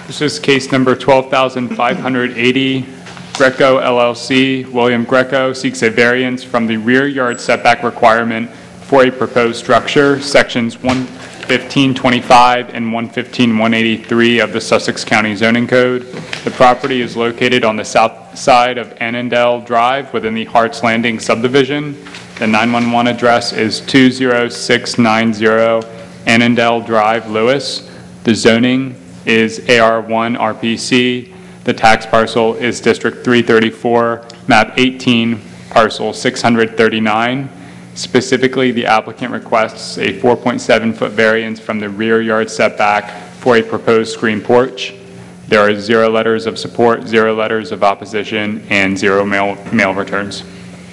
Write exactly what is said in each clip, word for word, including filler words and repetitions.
This is case number twelve thousand five hundred eighty. Greco L L C, William Greco seeks a variance from the rear yard setback requirement for a proposed structure, sections one fifteen twenty-five and one fifteen one eighty-three of the Sussex County Zoning Code. The property is located on the south side of Annandale Drive within the Harts Landing subdivision. The nine one one address is two zero six nine zero Annandale Drive, Lewis. The zoning is A R one R P C. The tax parcel is District three thirty-four, map eighteen, parcel six hundred thirty-nine. Specifically, the applicant requests a four point seven foot variance from the rear yard setback for a proposed screen porch. There are zero letters of support, zero letters of opposition, and zero mail, mail returns.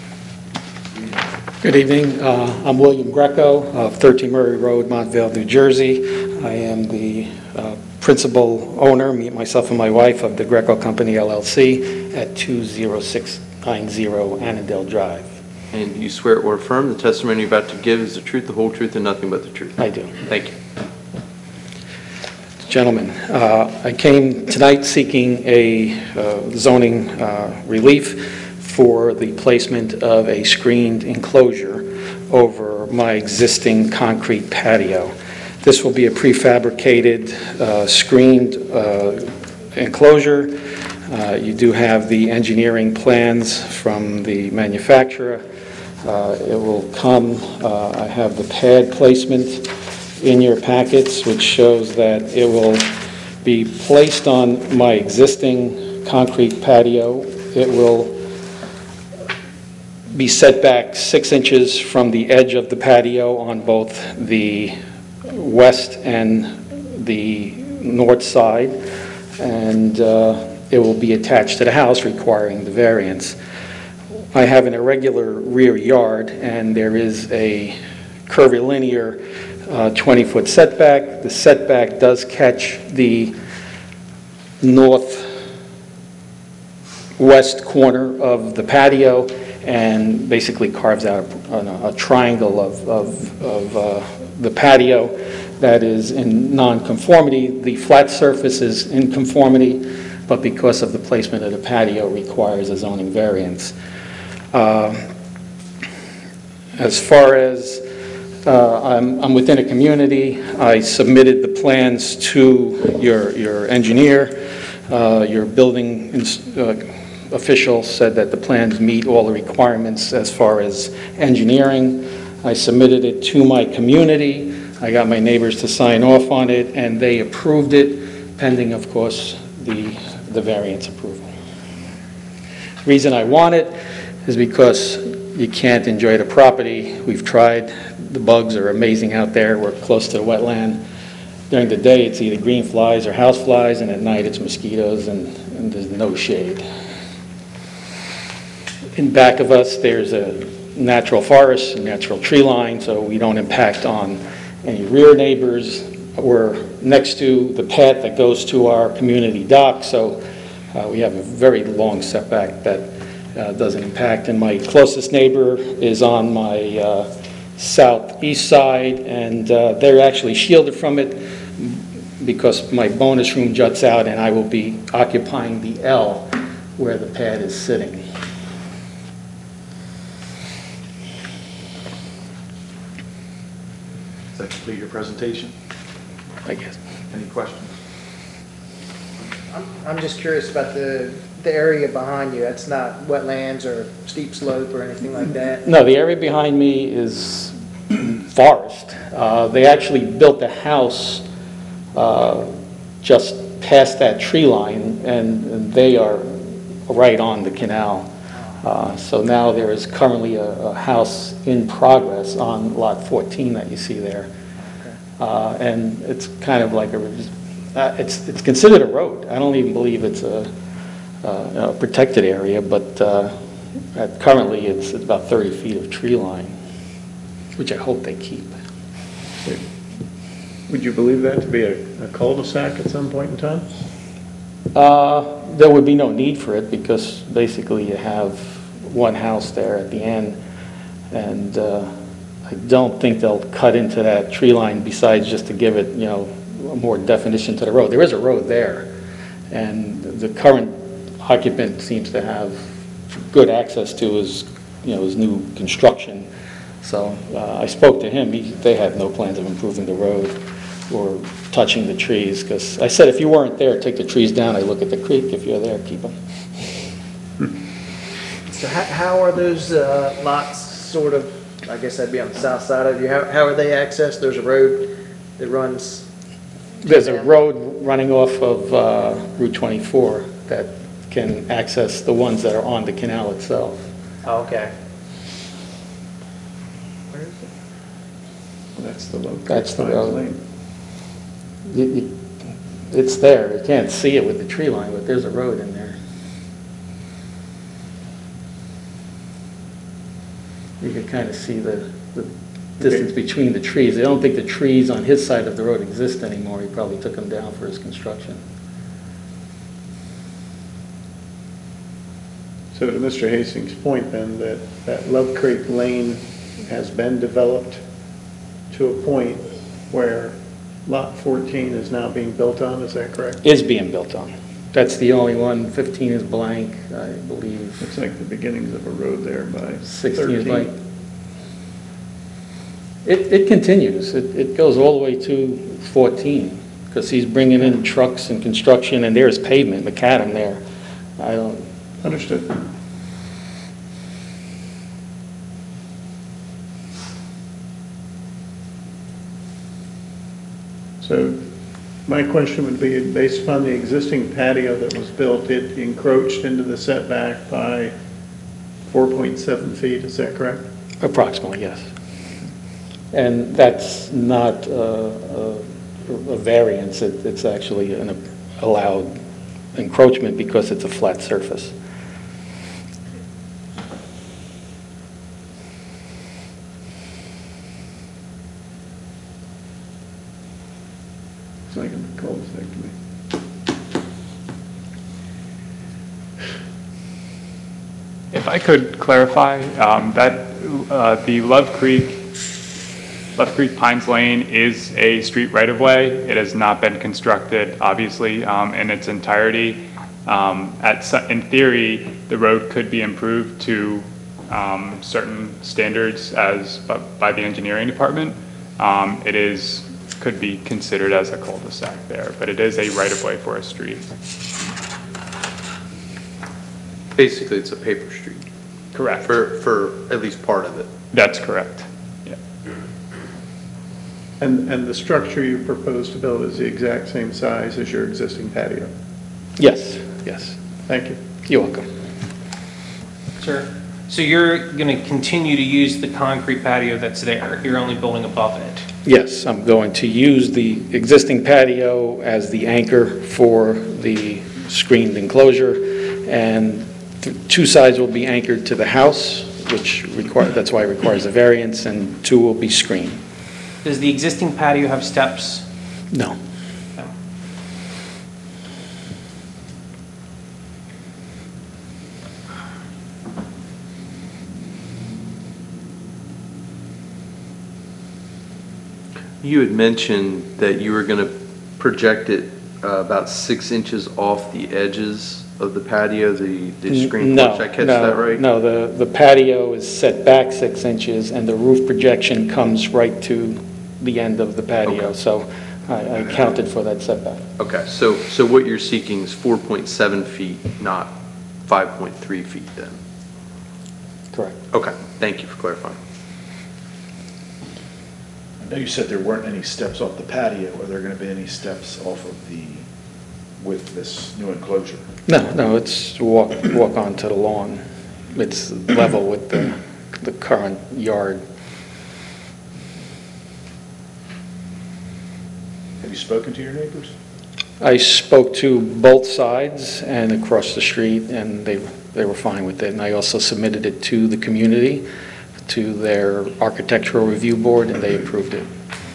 Good evening. Uh, I'm William Greco of thirteen Murray Road, Montvale, New Jersey. I am the uh, principal owner, me, myself and my wife, of the Greco Company L L C at two zero six nine zero Annandale Drive. And you swear or affirm the testimony you're about to give is the truth, the whole truth, and nothing but the truth? I do. Thank you. Gentlemen, uh, I came tonight seeking a uh, zoning uh, relief for the placement of a screened enclosure over my existing concrete patio. This will be a prefabricated, uh, screened uh, enclosure. Uh, you do have the engineering plans from the manufacturer. Uh, it will come, uh, I have the pad placement in your packets, which shows that it will be placed on my existing concrete patio. It will be set back six inches from the edge of the patio on both the west and the north side, and uh, it will be attached to the house, requiring the variance. I have an irregular rear yard, and there is a curvilinear uh, twenty foot setback. The setback does catch the northwest corner of the patio and basically carves out a, a triangle of, of, of uh, the patio that is in non-conformity. The flat surface is in conformity, but because of the placement of the patio, requires a zoning variance. Uh, as far as uh, I'm, I'm within a community, I submitted the plans to your, your engineer. Uh, your building uh, official said that the plans meet all the requirements as far as engineering. I submitted it to my community. I got my neighbors to sign off on it, and they approved it, pending, of course, the, the variance approval. The reason I want it is because you can't enjoy the property. We've tried. The bugs are amazing out there. We're close to the wetland. During the day, it's either green flies or house flies, and at night, it's mosquitoes, and, and there's no shade. In back of us, there's a natural forest, a natural tree line, so we don't impact on any rear neighbors. We're next to the path that goes to our community dock, so uh, we have a very long setback that uh, doesn't impact. And my closest neighbor is on my uh, southeast side, and uh, they're actually shielded from it because my bonus room juts out, and I will be occupying the L where the pad is sitting. Does that complete your presentation? I guess. Any questions? I'm, I'm just curious about the, the area behind you. That's not wetlands or steep slope or anything like that? No, the area behind me is forest. Uh, they actually built a house uh, just past that tree line, and, and they are right on the canal. Uh, so now there is currently a, a house in progress on lot fourteen that you see there. Okay. Uh, and it's kind of like a, uh, it's, it's considered a road. I don't even believe it's a, a, a protected area, but uh, at, currently it's, it's about thirty feet of tree line, which I hope they keep. Would you believe that to be a, a cul-de-sac at some point in time? Uh, there would be no need for it because basically you have one house there at the end, and uh, I don't think they'll cut into that tree line besides just to give it, you know, more definition to the road. There is a road there, And the current occupant seems to have good access to his, you know, his new construction. So uh, I spoke to him, he, they had no plans of improving the road or touching the trees, because I said, if you weren't there, take the trees down, I look at the creek, if you're there, keep them. So how, how are those uh, lots sort of, I guess that'd be on the south side of you, how, how are they accessed? There's a road that runs? There's a road running off of uh, Route twenty-four that can access the ones that are on the canal itself. Oh, okay. Where is it? That's the low. That's the Pines road. Lane. You- you- It's there, you can't see it with the tree line, but there's a road in there. You can kind of see the, the distance between the trees. I don't think the trees on his side of the road exist anymore. He probably took them down for his construction. So to Mister Hastings' point then, that, that Love Creek Lane has been developed to a point where Lot fourteen is now being built on, is that correct? Is being built on. That's the only one. fifteen is blank, I believe. Looks like the beginnings of a road there by sixteen is blank. thirteen. It, it continues. It, it goes all the way to fourteen, because he's bringing in trucks and construction, and there's pavement, macadam there. I don't, Understood. So my question would be, based upon the existing patio that was built, it encroached into the setback by four point seven feet, is that correct? approximately, yes. And that's not uh, a a variance, It- it's actually an allowed encroachment because it's a flat surface. It's like a cul-de-sac to me. If I could clarify, um, that uh, the Love Creek, Love Creek Pines Lane is a street right-of-way. It has not been constructed, obviously, um, in its entirety. Um, At, su- in theory, the road could be improved to um, certain standards as, bu- by the engineering department. Um, It is, could be considered as a cul-de-sac there, but it is a right-of-way for a street. Basically, it's a paper street Correct. for, for at least part of it. That's correct. Yeah. And, and the structure you propose to build is the exact same size as your existing patio? Yes, yes. Thank you. You're welcome. Sir, so you're going to continue to use the concrete patio that's there? You're only building above it? Yes, I'm going to use the existing patio as the anchor for the screened enclosure, and th- two sides will be anchored to the house, which require, that's why it requires a variance, and two will be screened. Does the existing patio have steps? No. No. You had mentioned that you were going to project it uh, about six inches off the edges of the patio, the, the screen No, porch. Did I catch no, that right? No, the, the patio is set back six inches, and the roof projection comes right to the end of the patio, Okay. so I, I counted for that setback. Okay, so, so what you're seeking is four point seven feet, not five point three feet then? Correct. Okay, thank you for clarifying. I know you said there weren't any steps off the patio. Are there going to be any steps off of the, with this new enclosure? No, no, it's walk, walk onto the lawn. It's level with the, the current yard. Have you spoken to your neighbors? I spoke to both sides and across the street, and they, they were fine with it. And I also submitted it to the community, to their architectural review board, and they approved it.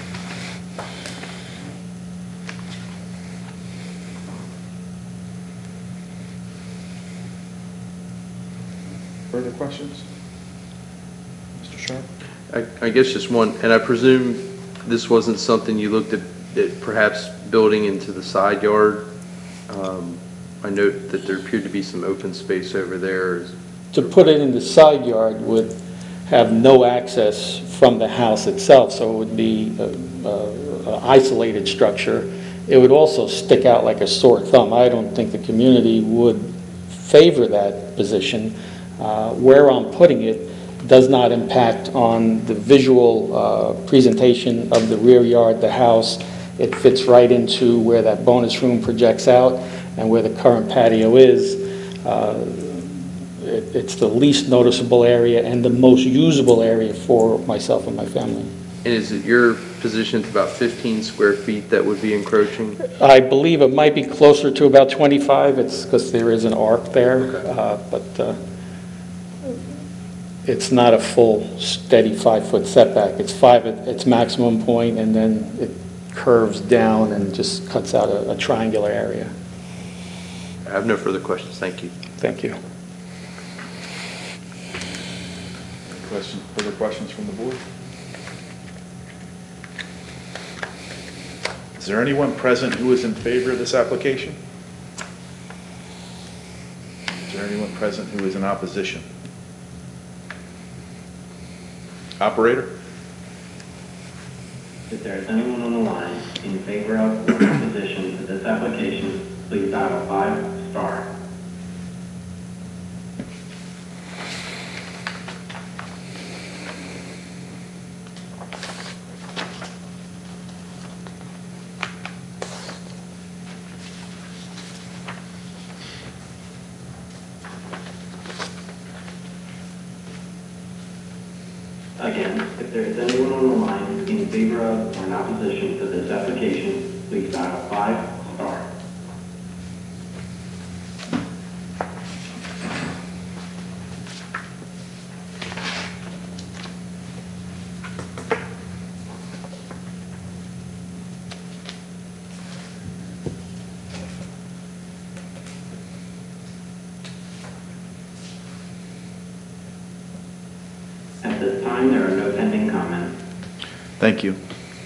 Further questions? Mister Sharp? I, I guess just one, and I presume this wasn't something you looked at, at perhaps building into the side yard Um, I note that there appeared to be some open space over there. To put it in the side yard would have no access from the house itself, so it would be an isolated structure. It would also stick out like a sore thumb. I don't think the community would favor that position. Uh, Where I'm putting it does not impact on the visual uh, presentation of the rear yard, the house. It fits right into where that bonus room projects out and where the current patio is. Uh, it- It's the least noticeable area and the most usable area for myself and my family. And is it your position it's about fifteen square feet that would be encroaching? I believe it might be closer to about twenty-five, it's because there is an arc there, uh, but uh, it's not a full, steady five-foot setback. It's five at its maximum point, and then it curves down and just cuts out a a triangular area. I have no further questions. Thank you. Thank you. Question, further questions from the board? Is there anyone present who is in favor of this application? Is there anyone present who is in opposition? Operator? If there is anyone on the line in favor of or in opposition to this application, please dial five star. Again, if there is anyone on the line in favor of or in opposition to this application, please dial five star. At this time, there are no pending comments. Thank you.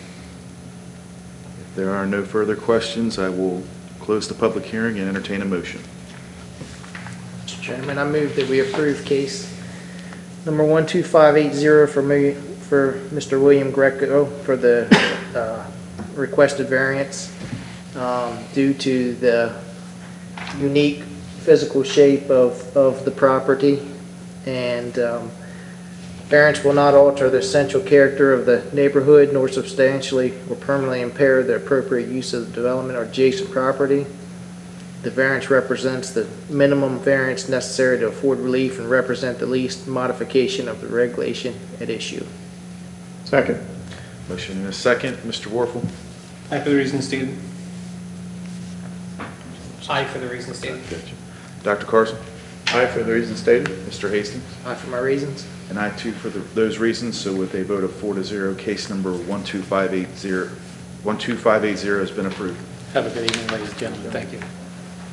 If there are no further questions, I will close the public hearing and entertain a motion. Mister Chairman, I move that we approve case number one two five eight zero for me, for Mister William Greco for the uh, requested variance um, due to the unique physical shape of, of the property, and um, variance will not alter the essential character of the neighborhood nor substantially or permanently impair the appropriate use of the development or adjacent property. The variance represents the minimum variance necessary to afford relief and represent the least modification of the regulation at issue. Second. Motion and a second. Mister Warfel? Aye for the reasons stated. Aye for the reasons stated. Gotcha. Doctor Carson? Aye for the reasons stated. Mister Hastings? Aye for my reasons. And I too for the, those reasons, so with a vote of four to zero, case number one two five eight zero, one two five eight zero has been approved. Have a good evening, ladies and gentlemen. Thank you.